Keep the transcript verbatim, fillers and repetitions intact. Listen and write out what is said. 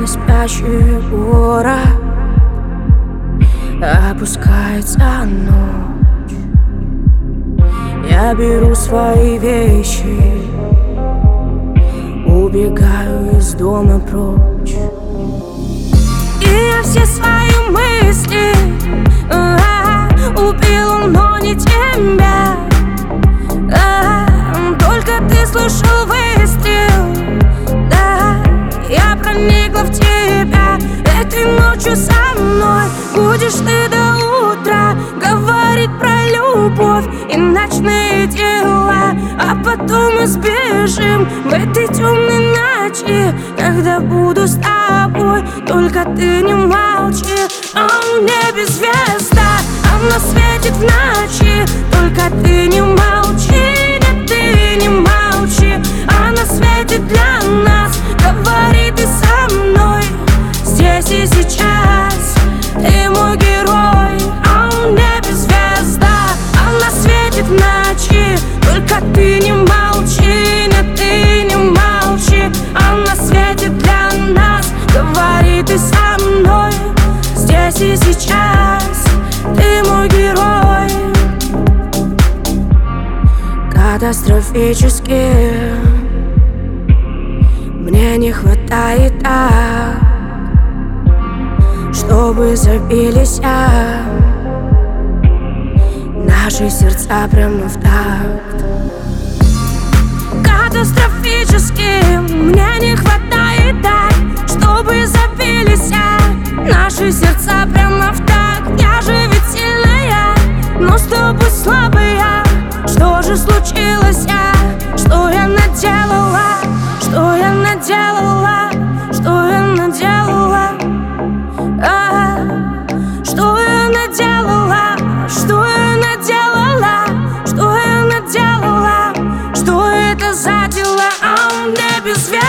спящий город, опускается ночь. Я беру свои вещи, убегаю из дома прочь. И я все свои мысли а, убил, но не тебя. а, Только ты слышал выстрел, да, я проникла в тебя. Этой ночью со мной будешь ты до утра говорить про любовь и ночные дела. А потом мы сбежим в этой темной ночи, когда буду с тобой, только ты не молчи. А в небе звезда, она светит в ночи, только ты не молчи, нет, ты не молчи. Она светит для нас, говори ты со мной здесь и сейчас, ты мой герой. А в небе звезда, она светит в ночи, только ты не молчи, нет, ты не молчи. Она светит для нас, говори ты со мной здесь и сейчас, ты мой герой. Катастрофически мне не хватает так, чтобы забились а, наши сердца прямо в такт. Катастрофически мне не хватает так, чтобы забились а, наши сердца прямо в такт. Я же ведь сильная, но с тобой слабая. Что же случилось а? Что я наделала? Что я наделала? Что я наделала? А, что я наделала? Что я наделала? Что я наделала? Что это за дела? А в небе звезды.